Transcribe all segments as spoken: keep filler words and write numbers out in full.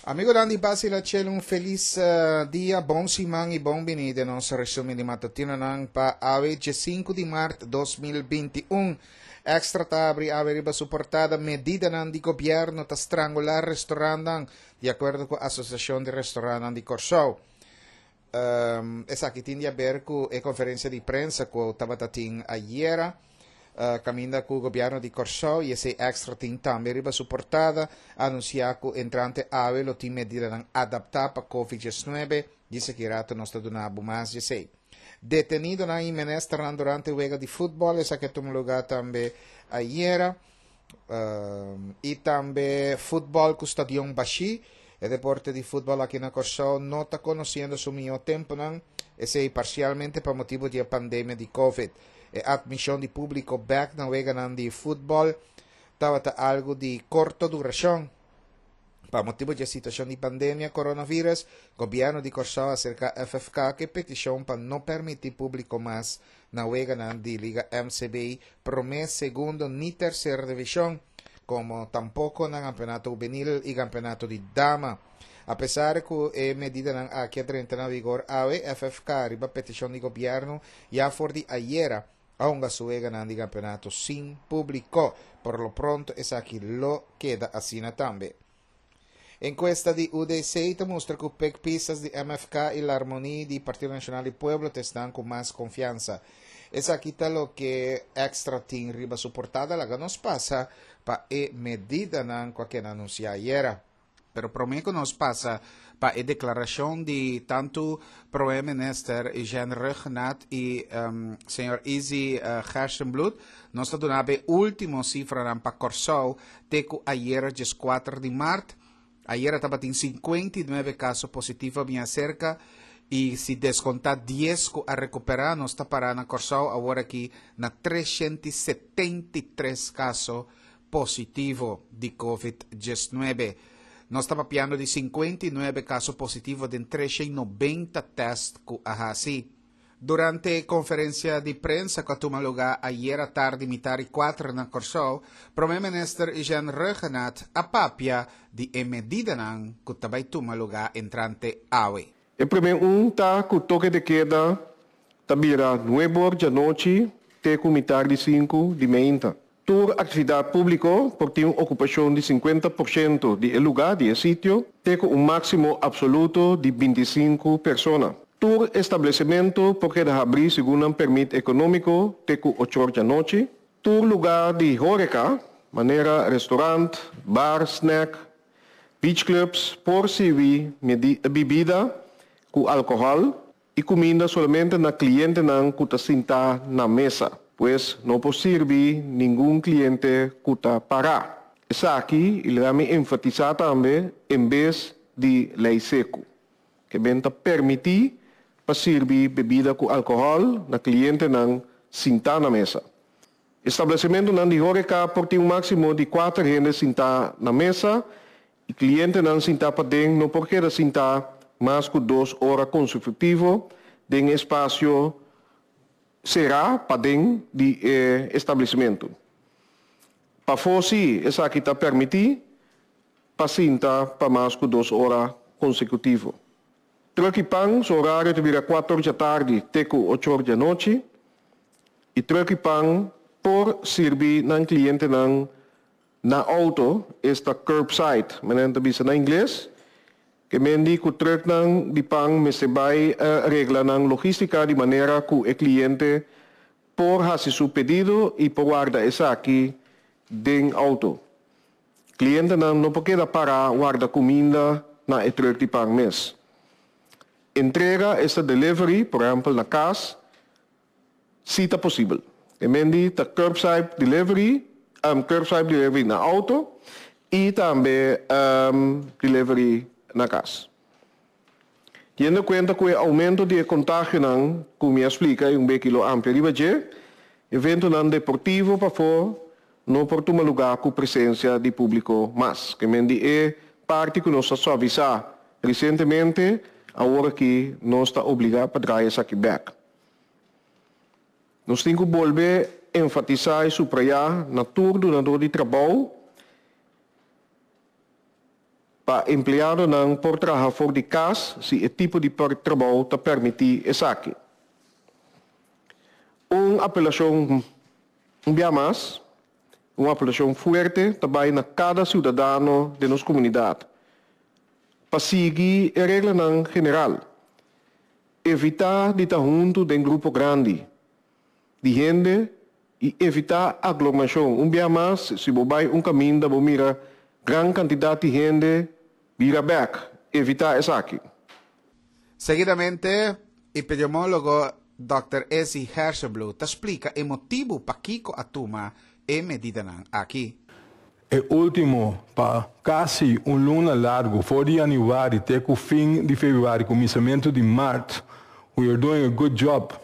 Amigo Dandy Basil Cielo, un feliz uh, dia, bom simang e bom benide. Nosso resumo de matutino ng pa awe cinco de março de dois mil e vinte e um. Extra tabri averiba suportada medida ng di gobyerno ta strangular restaurant de acordo com a Associação de Restaurant de Corsou. Um, essa aqui tinha a ver com a conferência de prensa que estava tendo ayer. Uh, caminda com o governo de Corsou e esse extra team também riba suportada anunciar que entrante ave lo team medida não adaptar para covid dezenove disse que rato não está donando mais de sei detenido na imenesta durante o jogo de futebol essa que tomou lugar também ayer uh, e também futebol com o Stadion Baxi o deporte de futebol aqui na Corsou não está conhecendo o meu tempo não esse parcialmente por motivo de pandemia de Covid. E admissão de público back na wega de futebol estava algo de corta duração. Para motivo de situação de pandemia coronavírus, o governo de Corsou acerca F F K que petição para não permitir público mais na wega de Liga M C B I por mês segundo ni terceira divisão, como tampouco na campeonato juvenil e campeonato de dama. Apesar que a medida não aqui entra na vigor, a F F K riba petição do governo já for de ayer aunque su ganan di campeonato sin público. Por lo pronto, es aquí lo queda así también. Encuesta di U D C mostra que pec pistas de M F K y la armonía del Partido Nacional y Pueblo te están con más confianza. Es aquí está lo que extra team riba soportada la nos pasa para e medida nan que anuncia ayer. Pero prometo nos pasa para a declaração de tanto Prime Minister Jean Regenat e um, senhor Easy uh, Hersenblut, nós está dando a última cifra para Corsou, teco ayer, dia quatro de março, ayer estava em cinquenta e nove casos positivos, bem cerca, e se descontar dez a recuperar, nós está parando na Corsou, agora aqui na trezentos e setenta e três casos positivos de covid dezenove. Nós estamos piando de cinquenta e nove casos positivos de trezentos e noventa testes com a Hasi. Durante a conferência de prensa que tomou lugar ayer à tarde, mitad quatro na Corsou, o Primeiro-Ministro Jean Regenat apapia de a medida que também tomou lugar entrante awe. O primeiro um está com o toque de queda, tabira nove horas da noite, até com mitad de cinco de manhã. Toda atividade pública por ter uma ocupação de cinquenta por cento de lugar, de sítio, tem um máximo absoluto de vinte e cinco pessoas. Todo estabelecimento porque abrir segundo um permito econômico, tem oito horas da noite. Todo lugar de horeca, maneira restaurante, bar, snack, beach clubs, por servir bebida com álcool e comida somente na cliente não que está sentada na mesa. Pues não pode servir nenhum cliente que está parado. Isso aqui, ele vai me enfatizar também, em vez de lei seco, que venta permitir para servir bebida com álcool na cliente não sentar na mesa. Estabelecimento não de horeca por ter um máximo de quatro gente sentar na mesa e cliente não sentar para dentro, não porque sentar mais que duas horas consecutivas em espaço será para dentro de eh, estabelecimento. Para fosse, essa aqui está permitir para sentar para mais que duas horas consecutivas. Truckipang, o horário de quatro horas da tarde até oito horas da noite. E truckipang, por servir na cliente na, na auto, esta curbside, menendo bisa na inglês, que mendi que o truck nang di pang me se vai uh, regla nang logística de maneira que o cliente por hacer su pedido e por guarda essa aqui den auto. Cliente nang não pode para guarda comida na e truck di pang mes. Entrega esta delivery, por exemplo, na casa, se está possível. Que mendi ta curbside delivery, um, curbside delivery na auto e também um, delivery na casa. Tendo conta que o aumento de contágio, não, como me explica, é um pouquinho amplo. Ribaje, evento não deportivo para fora, não por tomar lugar com presença de público mais. Que é parte que nós só avisar recentemente, agora que nós está obrigado para trazer essa aqui back. Nós temos que volver a enfatizar e subrayar na turno, na dor de trabalho, para empleado não por trabalhar fora de casa se o tipo de trabalho te permitir isso aqui. Uma apelação um dia mais, uma apelação forte também na cada cidadão de nossa comunidade, para seguir a regra não geral, evitar de estar junto de um grupo grande de gente e evitar aglomeração. Um dia mais, se você vai um caminho da mira grande quantidade de gente, vira back, evitar isso aqui. Seguidamente, epidemiólogo doutor Esi Herschelblut explica o motivo para Kiko atuma e medida aqui. E último, para quase um luna largo, for de januário até o fim de fevereiro, começamento de março, we are doing a good job.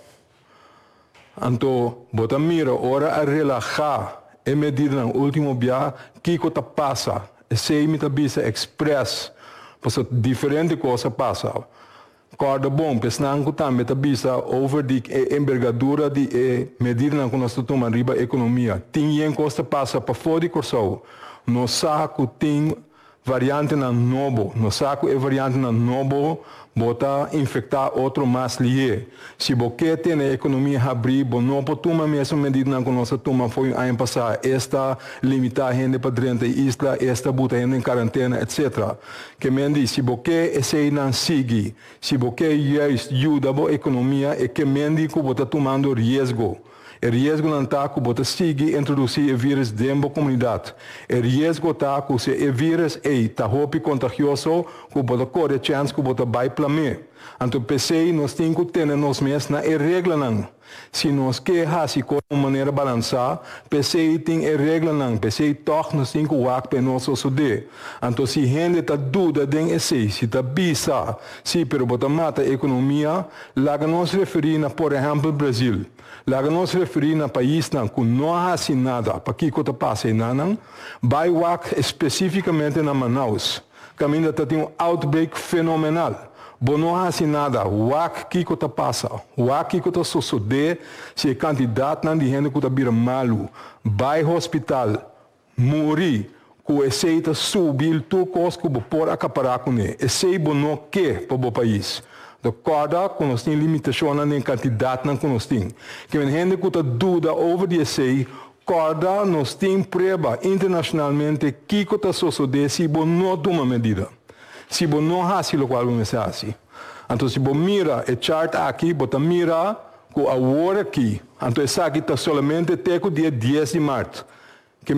Então, bota mira, hora a relaxar, e medida no último dia, Kiko ta passa, e sei me ta bisa express, porque diferente coisa passa. Corda bom, pesnang ko também ta bisa over de envergadura de e medida na nós tomamos riba economia. Tinha costa passa para fora de Corsau. No saco tem variante na novo, no saco é variante na novo, bota infectar outro mais lié. Se você tem a economia abrir, bom não pode tomar mesmo medida na nossa toma foi ano passado, esta limitar a gente para dentro da isla, esta bota a gente em quarentena, etcétera. Que me diz, se você esse não sigue, se você ajuda a economia, é que me diz que você está tomando risco. O risco não está que você siga introduzir o vírus dentro da comunidade. O risco está que se o vírus está roupa contagioso, que você corre a chance que você vai para mim. Então, pensei, nós temos que ter nós mesmos na regra não. Se nós queremos de uma maneira balançada, pensei tem a regra não. Pensei toch nós temos que work para nós suceder. Então, se a gente está dúvida de esse, se está bisa, se pero você mata a economia, lá nós referimos, por exemplo, Brasil. Lá nós referimos a país que não há assim nada, para que está passando nada, vai work especificamente na Manaus. Que ainda tem um outbreak fenomenal. Bom, não há assim nada. O que está passando, o que está sucedendo, se é candidato não de gente que está virando malo, vai ao hospital, morrer, com esse subir, tudo coisa que pode acaparar com ele. Esse é não quer para o país. De corda, que nós temos limitação na quantidade que nós temos. Que a gente que está dúvida over esse, corda, nós temos prova internacionalmente que está sucedendo se não toma medida. Se você não faz o qual você faz. Então, se você mira o chart aqui, você mira com a hora aqui. Então, essa aqui está somente até o dia dez de março. Que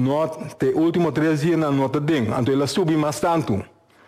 os últimos três dias na nota D E M. Então, ela subiu mais tanto.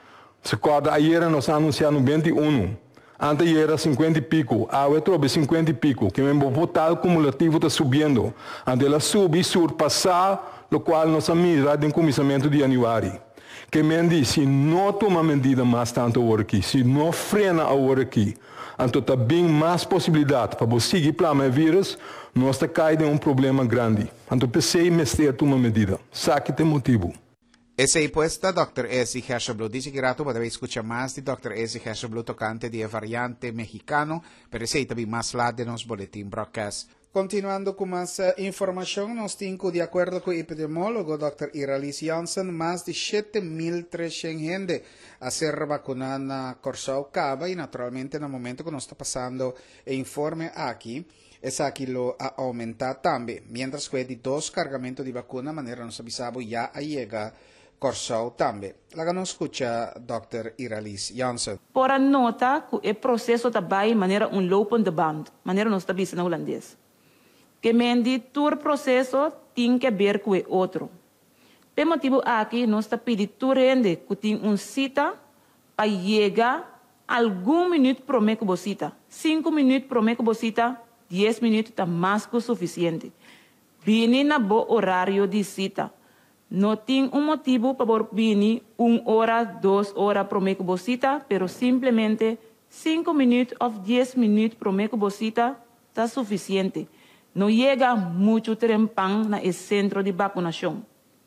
Se acorda, ayer nós anunciamos vinte e um. Antes era cinquenta e pico. Agora trouxe cinquenta e pico. Que o total cumulativo está subindo. Então, ela sube e surpassar, o qual nós miramos em começamento de januário. Que me diz, se não toma medida mais tanto agora aqui, se não frena agora aqui, então está bem mais possibilidade para você seguir para o vírus, nós está caindo em um problema grande. Então pensei em tomar medida. Sabe que tem motivo. Essa é a doutor Esi Herschelblut. Dice que grato para escuchar más de doutor Esi Herschelblut tocante de variante mexicano, pero esse também mais lá de nos boletim broadcast. Continuando com mais informação, nós temos, de acordo com o epidemiólogo doutor Iralis Janssen, mais de sete mil trezentos gente a ser vacunada na Corsau Caba e, naturalmente, no momento que nós está passando o informe aqui, essa aqui lo ha aumentado também. Mientras que de dois cargamentos de vacuna, maneira nós avisamos, já chega Corsau também. Lá nos escuta doutor Iralis Janssen. Por a nota que o processo também maneira um lopende band, maneira nós está na holandês. Que mendi todo processo tem que ver com o outro. Por motivo aqui, nós está pedindo tu rende que tem uma cita para chegar algum minuto para mim que você cita. Cinco minutos para mim que você cita, dez minutos está mais que o suficiente. Vini na bo horário de cita. Não tem um motivo para vir uma hora, duas horas para mim que você cita, pero simplesmente cinco minutos ou dez minutos para mim que você cita está suficiente. Não chega muito trempão no centro de vacunação.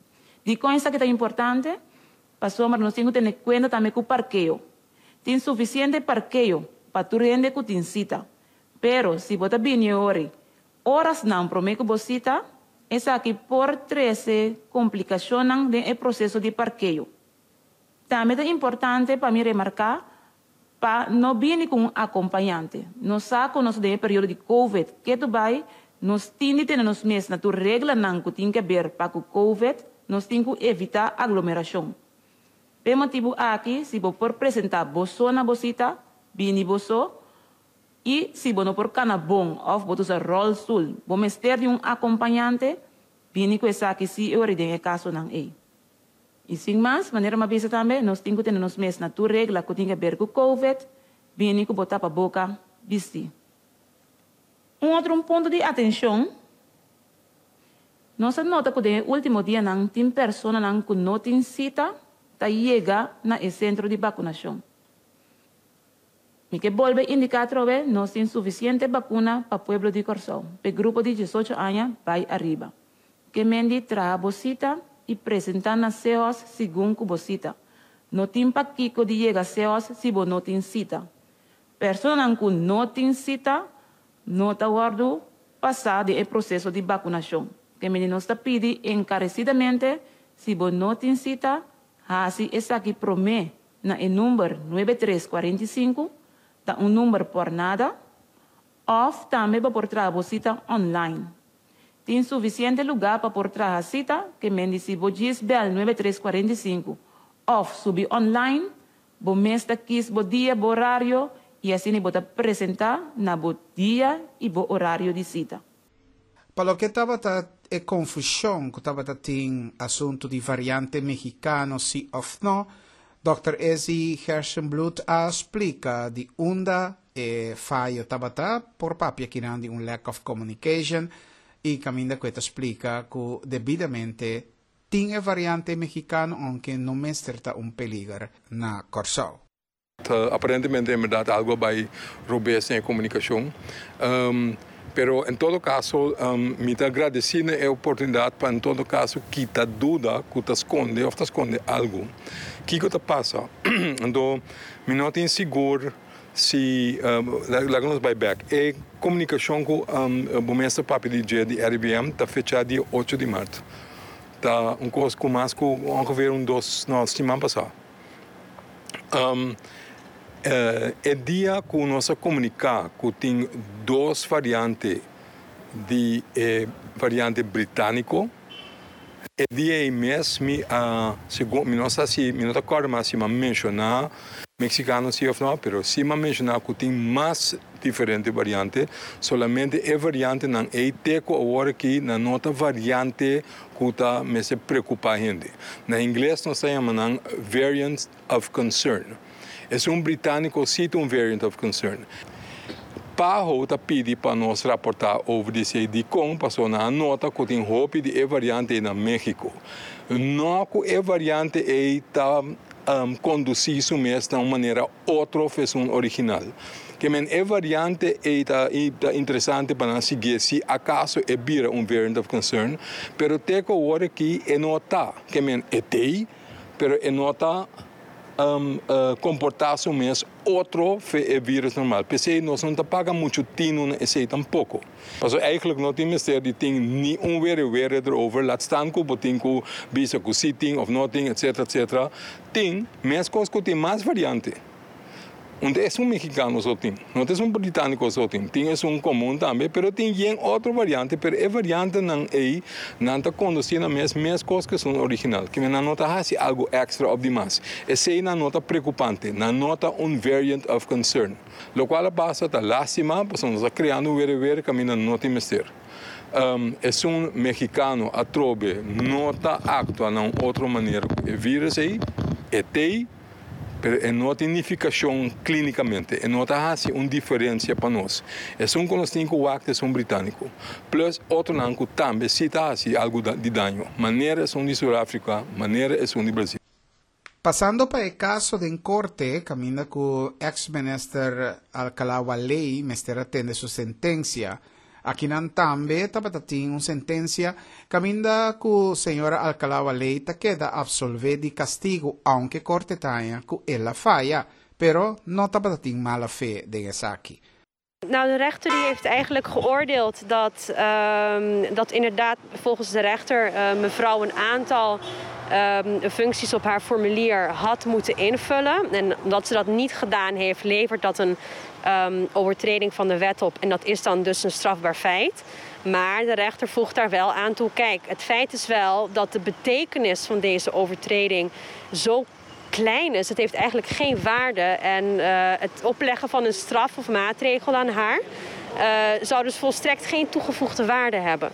De coisa que é importante, pastor, mas nós temos que ter conta também com o parqueio. Tem suficiente parqueio para tu rende que tem cita. Pero, se você vir hoje, horas não promete que você cita, essa aqui por treze complicações no processo de parqueio. Também é importante para mim remarcar para não vir com um acompanhante. Nós sabemos que no período de Covid, que tu vai, nós temos que ter nos meses na tua regra não que tem que ver para o Covid, nós temos que evitar aglomeração. Pelo motivo aqui, se você for apresentar você na bolsita, vini você, e se você não for cana bom, ou você usar rollstool, você ter de um acompanhante, vini com essa aqui se eu redem caso não é. E sem mais, maneira uma vez também, nós temos que ter nos meses na tua regra que tem que ver com o Covid, vini com botar para a boca, vestir. Um outro ponto de atenção, nós nota que no último dia não tem pessoas que não têm cita para chegar no centro de vacunação. E que volve indicar que nós temos suficiente vacuna para o povo de Corsão, para o grupo de dezoito anos, vai arriba. Que mendi traga bolsita e apresentar nas C E Os segundo a bolsita. Não tem para que de chegar a C E Os se você não tem cita. Pessoas que não têm cita, não está guardando passar o processo de vacunação. Que me nos está pedindo encarecidamente, se você não tem cita, assim essa aqui promete na o número nove três quatro cinco, tá um número por nada, ou também para por trás a cita online. Tem suficiente lugar para por trás a cita, que me diz se você bel nove três quatro cinco, ou subir online, você mesmo aqui o dia, o horário, e assim você apresentar na o dia e o horário de cita. Pelo que estava a confusão que estava tem assunto de variante mexicano sim ou não, doutor Ezi Hersenblut explica de onda e fallo estava por papia que de um lack of communication e caminda que explica que devidamente tem variante mexicano aunque não me certa um peligro na Corsão. Uh, aparentemente é verdade algo vai robustez em comunicação. Um, Pero, em todo caso, um, me agradecido a oportunidade para, em todo caso, quitar dúvida, que te esconde ou te esconde algo. O que que te passa? Então, me não tenho seguro se, lá nos vai back, é comunicação com o mestre papi de de R B M, está fechado dia oito de março. Está um coisa com mais que ongeveer um dos, não, semana passada. Um, Uh, é dia que nós comunicar que tem duas variantes de eh, variante britânico. É dia mesmo, uh, segundo, não sei se, não estou claro, mas se mencionar mexicano sim ou não, mas se mencionar que tem mais diferentes variantes, solamente é variante não é teco agora que na nota variante que está me se preocupa a gente. Na inglês nós chamamos variant of concern. É um britânico cita um variant of concern. Paho está pedindo para nós reportar over esse de como passou na nota que tem roupa de é variante na México. Não que é variante está um, conduzir isso mesmo de uma maneira outra versão original. Que men é variante está interessante para seguir se acaso é vira um variant of concern, pero teco agora que é nota que men é tei, pero é nota Um, uh, comportar-se mesmo outro vírus normal. Porque nós não pagamos muito tino nesse tampouco. Mas eigenlijk não tem mistério de ter nenhum weer erover, laat staan que você tem que bisa com sitting of nothing, etc, etc. Tem, mesmo coisas que tem mais variante. Onde é um mexicano só tem, não é um britânico só tem, tem é um comum também, mas tem outra variante, mas a variante não é, não está conduzindo a mesma, mesma coisa que são original, que não nota assim algo extra ou demais. Essa é uma nota preocupante, não nota um variant of concern. Lo qual passa a lástima, porque nós estamos criando um ver que não tem mistério. Um, é um mexicano a trobe, nota actua de outra maneira, o vírus aí, é tem, mas não tem identificação clinicamente, não há assim uma diferença para nós. É um que nós temos que o acto é um britânico. Plus, outro não que também cita assim algo de dano. Maneira é um de Sudáfrica, maneira é um de Brasil. Passando para o caso de corte, camina que o ex-ministro Alcalá Waley, mestre atende sua sentença. Aqui não também tem uma sentença caminda que o senhor Alcalá Waley queda absolver de castigo, aunque corte tenha que ela falha, pero não tem mala fé de essa aqui. Nou, de rechter die heeft eigenlijk geoordeeld dat, uh, dat inderdaad volgens de rechter uh, mevrouw een aantal uh, functies op haar formulier had moeten invullen. En omdat ze dat niet gedaan heeft, levert dat een um, overtreding van de wet op. En dat is dan dus een strafbaar feit. Maar de rechter voegt daar wel aan toe. Kijk, het feit is wel dat de betekenis van deze overtreding zo klein is. Het heeft eigenlijk geen waarde. En uh, het opleggen van een straf of maatregel aan haar uh, zou dus volstrekt geen toegevoegde waarde hebben.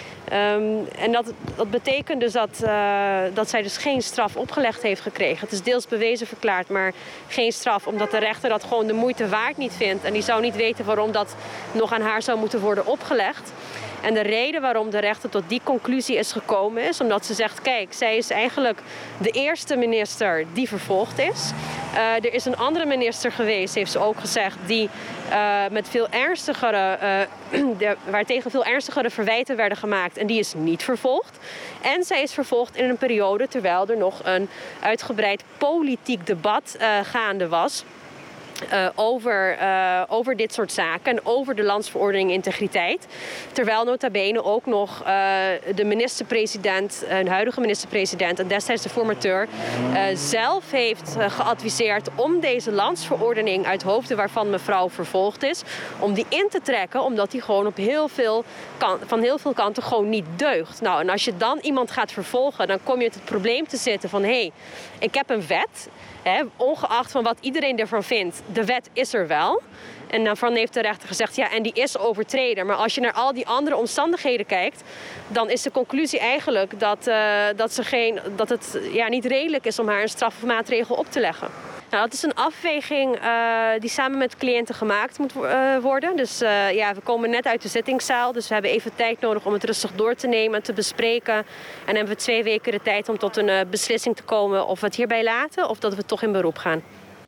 Um, en dat, dat betekent dus dat, uh, dat zij dus geen straf opgelegd heeft gekregen. Het is deels bewezen verklaard, maar geen straf. Omdat de rechter dat gewoon de moeite waard niet vindt. En die zou niet weten waarom dat nog aan haar zou moeten worden opgelegd. En de reden waarom de rechter tot die conclusie is gekomen is omdat ze zegt, kijk, zij is eigenlijk de eerste minister die vervolgd is. Uh, er is een andere minister geweest, heeft ze ook gezegd, die uh, met veel ernstigere, uh, de, waartegen veel ernstigere verwijten werden gemaakt en die is niet vervolgd. En zij is vervolgd in een periode terwijl er nog een uitgebreid politiek debat uh, gaande was. Uh, over, uh, over dit soort zaken en over de landsverordening integriteit. Terwijl nota bene ook nog uh, de minister-president, een huidige minister-president en destijds de formateur, uh, zelf heeft uh, geadviseerd om deze landsverordening uit hoofde waarvan mevrouw vervolgd is, om die in te trekken, omdat die gewoon op heel veel kan, van heel veel kanten gewoon niet deugt. Nou, en als je dan iemand gaat vervolgen, dan kom je met het probleem te zitten van hé, hey, ik heb een wet. He, ongeacht van wat iedereen ervan vindt, de wet is er wel. En daarvan heeft de rechter gezegd, ja, en die is overtreden. Maar als je naar al die andere omstandigheden kijkt, dan is de conclusie eigenlijk dat, uh, dat, ze geen, dat het ja, niet redelijk is om haar een strafmaatregel op te leggen. Nou, dat is een afweging uh, die samen met cliënten gemaakt moet uh, worden. Dus uh, ja, we komen net uit de zittingszaal, dus we hebben even tijd nodig om het rustig door te nemen, te bespreken. En dan hebben we twee weken de tijd om tot een uh, beslissing te komen of we het hierbij laten of dat we toch in beroep gaan.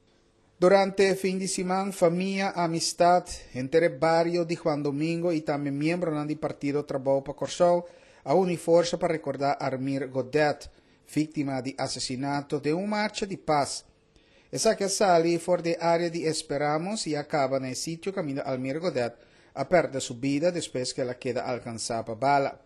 Durante fin de semana, familia, amistad, entre barrio de Juan Domingo y también miembros del partido Trabajo para Corsol a unir fuerza para recordar a Armir Godet, víctima de asesinato de una marcha de paz. Esa que sale por de área de Esperamos y acaba en el sitio camino Armir Godet a perder su vida después que la queda alcanzada por bala.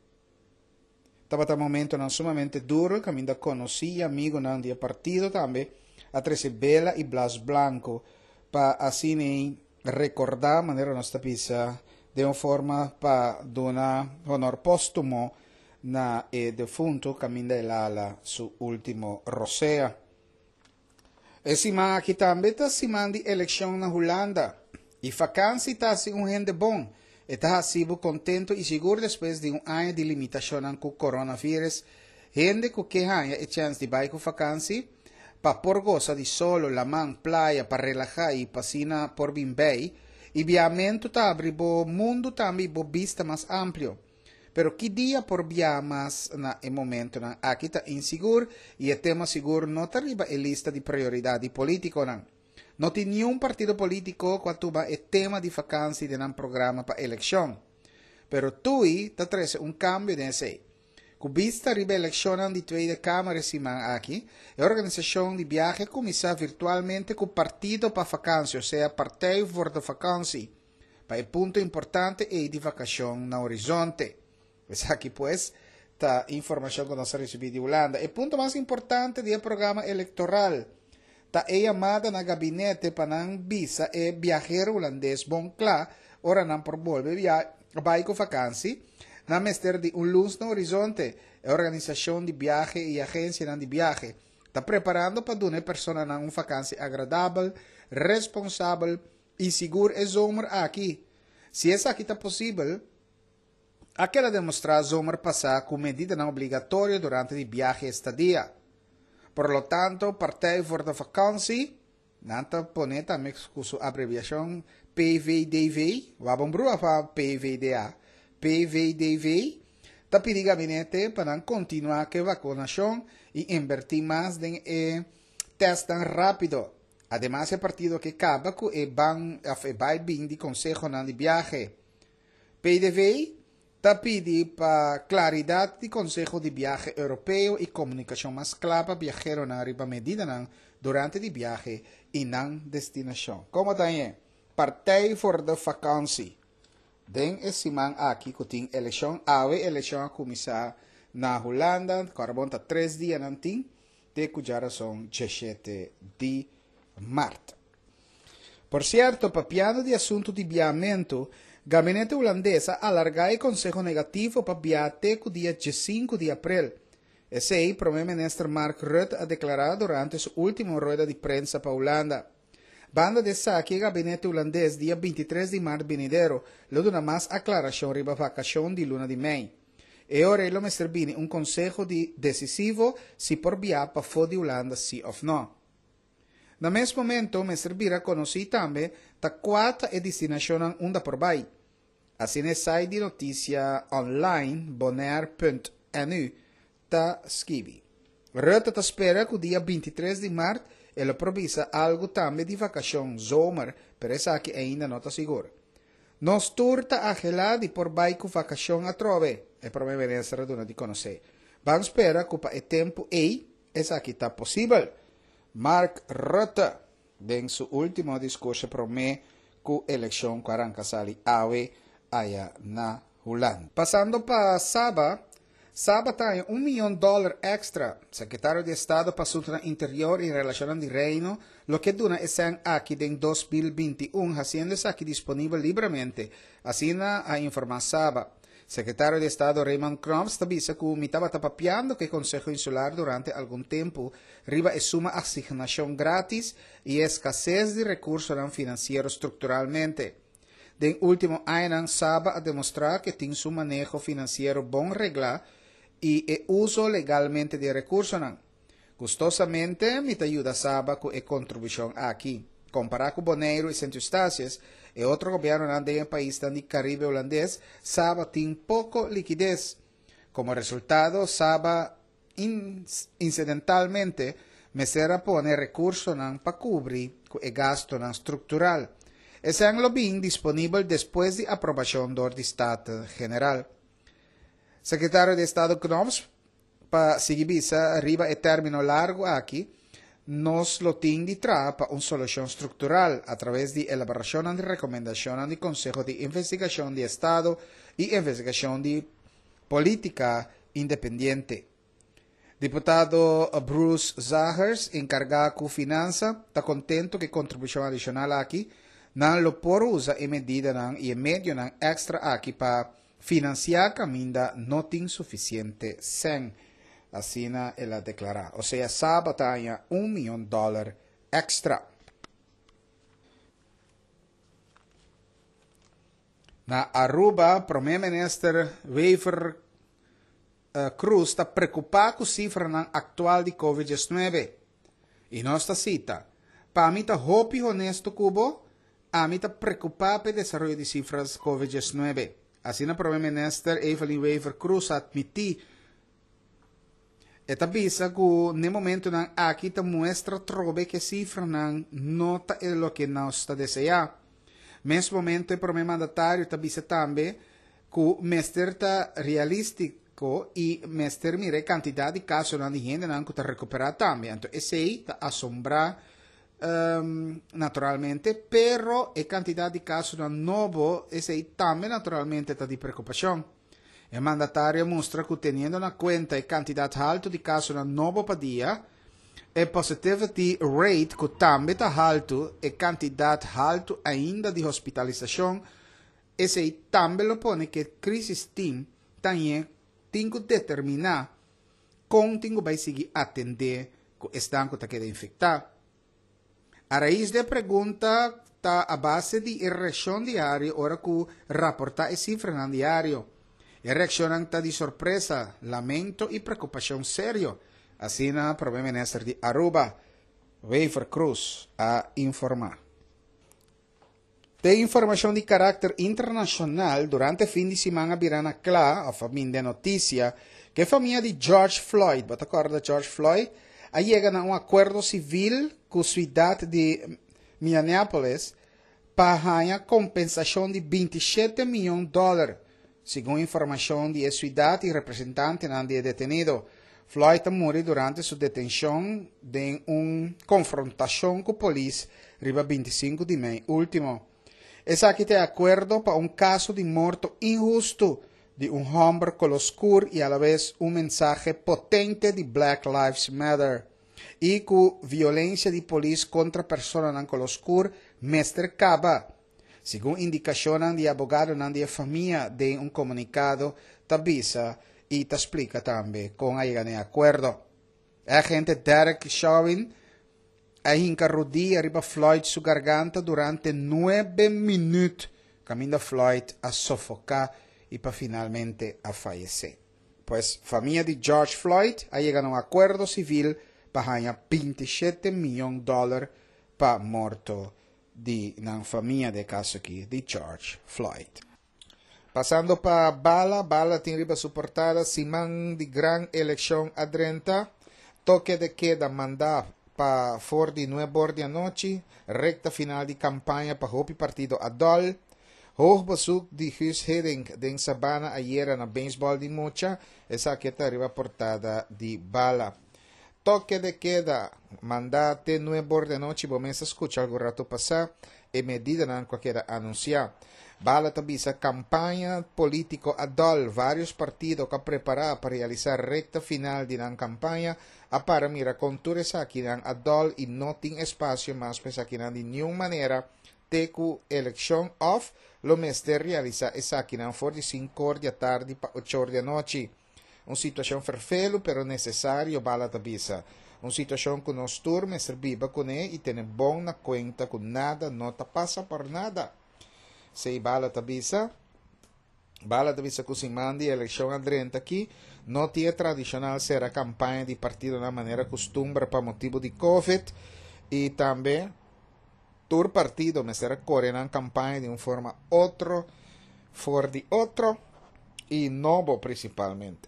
Estaba un momento no sumamente duro, camino conocí amigo del partido también, a Trece Bela y Blas Blanco, para así ni recordar de manera nuestra pizza de una forma para dar honor póstumo na el defunto camino de Lala, su último rosea. E si man aqui também está se manda eleição na Holanda. E vacancy está se um gente bom. Está sido contento e seguro depois de um ano de limitação com o coronavírus. Gente que ganha a chance de ir com vacancy para por goza de solo, la man, playa, para relajar e pasina por bem bem. E viamento está abrir o mundo também bo vista mais amplo. Pero que dia por via mas na e momento na aqui está inseguro e o tema seguro não está arriba a lista de prioridade político não. Não tem nenhum partido político que tuba o tema de vacância de um programa para eleição. Pero tu está trazendo um cambio nesse. Com vista arriba a eleição de Tweede Câmara semana aqui, a organização de viagem começa virtualmente com o partido para vacância, ou seja, partido voor de vacância. Para o ponto importante é de vacação no horizonte. Pues aquí pues esta información que nos recibí de Holanda. El punto más importante del programa electoral está llamada en el gabinete para la visa el viajero holandés bon klaar ora nan por volver via vai con vacancy na mester de un luz no horizonte. La organización de viaje y agencia de viaje está preparando para dar a persona una vacancia agradable, responsable y segura el zomer aquí. Si es aquí está posible, aquela demonstrar zomer passar com medida não obrigatória durante o viagem e estadia. Por lo tanto, partij voor de vakantie, nanta pone também com sua abreviação P V D V, vamos para P V D A, P V D V, está pedindo gabinete para continuar com a vacunação e invertir mais em eh, teste tão rápido. Además, é partido que acaba com o ban vai bem de consejo de viagem. P V D V está pedindo para claridade de Consejo de Viaje Europeu e comunicação mais clara para viajeros na riba medida durante o viaje e na destinação. Como também partij voor de vakantie. Den is simang aqui que tem eleição, ave eleição a começar na Holanda, carbonta três dias nantin, de cuja são dezessete de março. Por certo, papiando de assunto de viamento, gabinete holandesa alarga o consejo negativo para viate com dia cinco de abril. Esse aí, primeiro-ministro Mark Rutte ha declarado durante sua última rueda de prensa para Holanda. Banda de saque gabinete holandês dia vinte e três de março venidero, lo dona mais aclaração riba vacação de luna de mei. E ora ele me servine um consejo de decisivo se por via para fora de Holanda sim ou não. No mesmo momento, me servirá conhecer também da quatro destinação unda por bai. Assim é site de notícia online bonaire ponto n u ta scrivi. Rutte ta espera que o dia vinte e três de março ele provisa algo também de vacação zomer, per essa que ainda não está seguro. Nos turta a gelada por bai com vacação a trove, é primeiro-ministro dona de conhecer. Vamos esperar que o tempo ei, essa que está possível. Mark Rutte, em seu último discurso, promete que a eleição quaranta sali ave allá na Holanda. Passando para Saba, Saba tem um milhão de dólares extra. Secretário de Estado para Assuntos Interior e Relações de Reino, lo que dona estão aqui em dois mil e vinte e um, haciendo-se aqui disponível livremente. Assim a informar Saba. Secretário de Estado Raymond Knops avisa que estava papiando que o Conselho Insular durante algum tempo riba e suma asignação grátis e escassez de recursos financeiros estruturalmente. Den último ano, Saba a demonstrar que tem seu manejo financeiro bom reglado e o uso legalmente de recursos. Gustosamente, me ajuda Saba com a contribuição aqui. Comparado com Bonaire e Saint Eustáquio, e outro governo no país do Caribe holandês, Saba tem pouco liquidez. Como resultado, Saba incidentalmente me será poner recursos para cobrir o gasto estrutural. Esse é o bem disponível depois de aprovação do Estado General. Secretário de Estado Knops, para seguir visa, arriba e término largo aqui, nos lo tem de trazer para uma solução estrutural a través de elaboração de recomendações do Conselho de Investigação de Estado e Investigação de Política Independente. Deputado Bruce Zahers, encargado de Finanças, está contente que a contribuição adicional aqui não lo por usa e medida não e meio não extra aqui para financiar caminda não tem suficiente sem. Assim ela declara. Ou seja, Saba tem um milhão de dólares extra. Na Aruba, o primeiro-ministro Wever uh, Cruz está preocupado com a cifra atual de covid dezenove. E nossa cita, para mim está hopi honesto cubo, a mim está preocupado com o desenvolvimento de cifras covid dezenove. Assim, o primeiro-ministro Evelyn Wever Cruz admitiu Eta bisa que no momento nan aqui ta mostra trobe que cifra nan nota é lo que nós está desejar. Mesmo momento o primeiro mandatário ta bisa também que o mestre ta realístico e mestre mire quantidade de casos nan de gente nan que ta recuperar também. Então esse aí ta assombrar um, naturalmente, pero a quantidade de casos nan novo esse aí também naturalmente ta de preocupação. O mandatário mostra que, tendo na conta a quantidade alta de casos no novo dia, a positivity rate que também está alto, a quantidade alta ainda de hospitalização, esse aí também lo põe que a crise tem, tem que determinar como tem que seguir atender que estão que está infectado. A raiz da pergunta está a base de reação diária, ora que rapportar a cifra no diário. E reaccionam de sorpresa, lamento e preocupação sério. Assim, o primeiro-ministro de Aruba, Wever Cruz, a informar. De informação de caráter internacional, durante o fim de semana virá clara, a família de notícia, que a família de George Floyd, você acorda de George Floyd, a chega a um acordo civil com a cidade de Minneapolis para ganhar compensação de vinte e sete milhões de dólares. Segundo informação de cidade e representante de detenido, Floyd morreu durante sua detenção em uma confrontação com a polícia, riba vinte e cinco de maio último. Es aquí de acuerdo para un caso de muerto injusto de un hombre color oscuro y a la vez un mensaje potente de Black Lives Matter. Y con violencia de policía contra personas en color oscuro, mestre caba. Según indicaciones de abogado de familia de un comunicado, te avisa y te explica también con llegan de acuerdo. El agente Derek Chauvin hinca rodilla arriba Floyd su garganta durante nueve minutos, camino Floyd a sofocar y para finalmente a fallecer. Pues familia de George Floyd ha llegado a un acuerdo civil para ganhar veintisiete millones de dólares para muerto de la familia de caso aquí de George Floyd. Pasando para Bala, Bala tiene riba su portada, Simán de gran elección adrenta, toque de queda mandado para for de nueve horas de noche, recta final de campaña para Hopi Partido Adol, hoogbezoek de Guus Hiddink de Sabana ayer en el béisbol de Mocha, esa que está arriba portada de Bala. Toque de queda, mandate nueve horas de noche, vamos a escuchar algo rato pasar, y medida en cualquiera anunciar. Bala tabisa campaña político adol, varios partidos que preparados para realizar recta final de la campaña, a para mira conturas aquí en adol y no tiene espacio más pues aquí de ninguna manera de cu elección off, lo mes de realizar es aquí en for de cinco horas de tarde para ocho horas de noche. Una situación ferfelo pero necesario Bala tabisa. Una situación que nos turme serviba con él y tener buena cuenta con nada, no te pasa por nada. Se Bala tabisa, Bala tabisa que se manda elección adrenta aquí, no tiene tradicional ser a campaña de partido de una manera costumbre para motivo de COVID y también tur partido me será correr en campaña de una forma otro, for de otro y novo principalmente.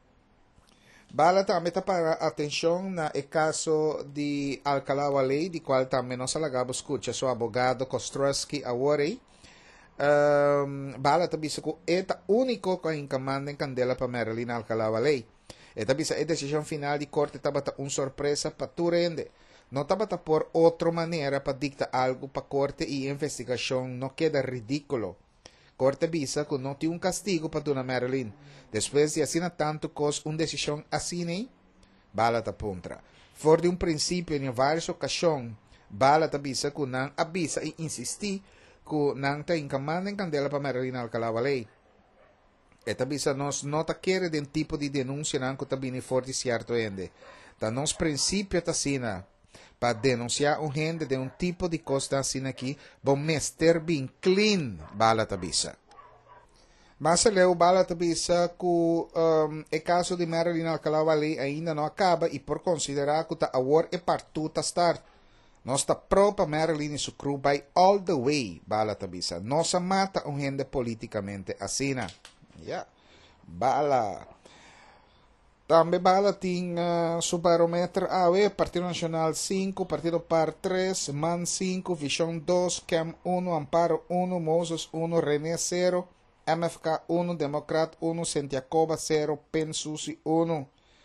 Bala también está para atención en el caso de Alcalá Ley, de cual también nos alagaba escucha su abogado Kostrowski Awori. Um, Bala tabisa que é único que encomanda em Candela para Marilyn Alcalá Ley. Esta bisa é decisão final de corte tabata uma surpresa para tu rende. Não tabata por outra maneira para dictar algo para corte e investigação não queda ridículo. Corte bisa que não tem um castigo para dona Marilyn. Depois de assinar tanto cos uma decisão assim, Bala tapuntra. For de um princípio em várias ocasiões, Bala tabisa que não avisa e insistir que nang ta encomanda em Candela para Marilyn Alcalá Ley. Esta bisa nos nota quer de um tipo de denúncia nang que também forte certo ende. Ta nos princípio ta sina para denunciar um gente de um tipo de costa assim aqui, bom mester bem clean Bala tabisa. Mas leu Bala tabisa que um, o caso de Marilyn Alcalá Ley ainda não acaba e por considerar que ta award e partu ta start. Nossa própria Marilyn e su crew vai all the way, Bala tabisa. Nossa mata um gente politicamente assina. Yeah. Bala. Também Bala tem uh, su barómetro A V, Partido Nacional cinco, Partido Par três, Man cinco, Visão dois, Cam um, Amparo um, Moses um, René zero, M F K um, Democrat um, Santiago zero, Pensusi um.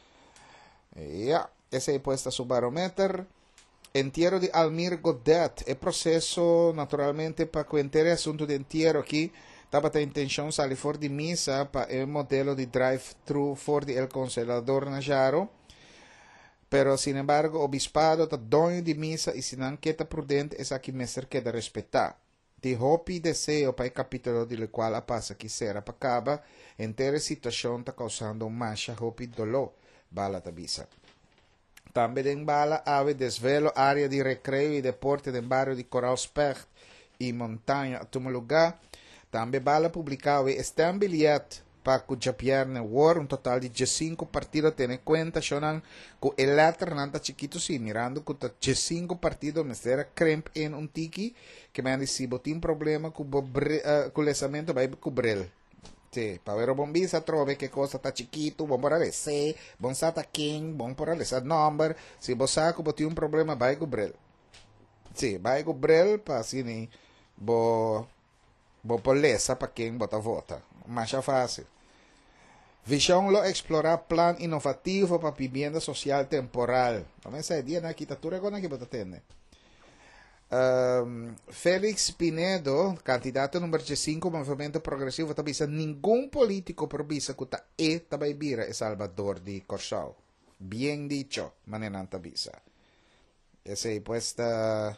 Yeah. Esse aí puesta su barómetro. Entierro de Almir Godet, el proceso naturalmente para cuentar el asunto de entierro aquí, estaba la intención salir for de misa para el modelo de drive-thru for de el congelador Najaro, pero sin embargo, obispado está dueño de misa y sin anqueta prudente es aquí mestre que de respetar. De hopi deseo para el capítulo del cual pasa quisiera para acaba, entera situación está causando mancha hopi dolor, Bala tabisa. Também em Bala, ave desvelo, área de recreio e deporte do barrio de Coralspecht e Montanha, a um lugar. Também Bala publicava este um bilhete para cuja pierna war, um total de cinco partidos, tendo em conta, chonan, que o letra não está chiquito, sim, mirando que cinco partidos, mas era cramp em um tiki, que me disse, tem um problema com o lesamento, vai cobrir. Sì, povero bombista trove che cosa sta chiquito, buon porare se, buon sata king, buon porare sa number, si bo saco bo ti un problema vai gubrel. Sì, vai gubrel pa sini bo bo polesa pa king bota vota. Mas é fácil. Visão lo explorar plan inovativo para vivienda social temporal. Também sai dia na quitatura agora que bota tende. Um, Félix Pinedo, candidato número cinco, Movimento Progressivo, tabisa ningún político probisa kuta e tabaybira e Salvador di Corsao. Bien dicho, manenan tabisa. Ese puesta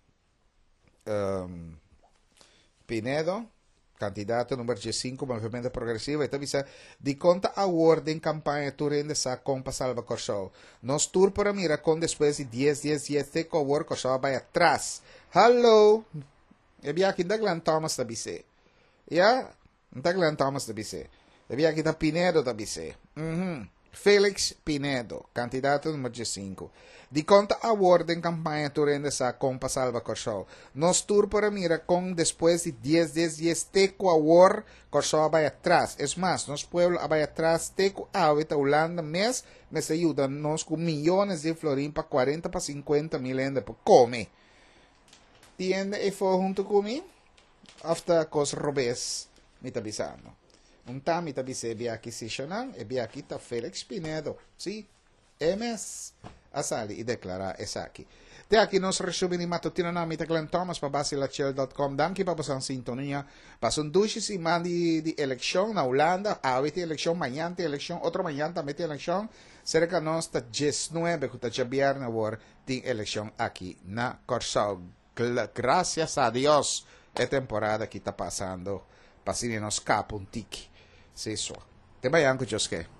um, Pinedo, candidato número cinco, Movimento Progressivo, e tabisa di conta award em campanha turende sa compa Salva Corsao. Nos tour para mira con después de diez, diez, diez, teco award Corsao vai atrás. Hello! E bia aqui da Glenn Thomas tabise. Ya? Da Glenn Thomas tabise. E bia aqui da Pinedo tabise. Mhm. Felix Pinedo, candidato número cinco. Di conta award en campaña turende sa compa Salva Corsao. Nos tour para mira con después de diez, diez, diez teco award Corsao vai atrás. Es más, nos pueblo vai atrás teco awita Holanda mes, mes ayuda nos con millones de florín pa cuarenta pa cincuenta mil ende por come. Tiende e fo junto comigo? After cos robes mi tabisano. Un ta mi tabise bia acquisitionan e bia kita Felix Pinedo. Si, M S asali i declara esaki. Te aqui nos resume ni matutino na mi Glenn Thomas pa basilachel dot com. Danki pa pasan sintonia. Pasun dushi si mandi di eleksyon na Holanda. Awiti eleksyon, mañante eleksyon, otro mañanta meti eleksyon. Cerca nos ta diecinueve kuta jabiar na war ting eleksyon aquí na Corsao. Gracias a Dios, e temporada que está passando, pasine nos capo un tiki. Se isso. Te bayan, Joske.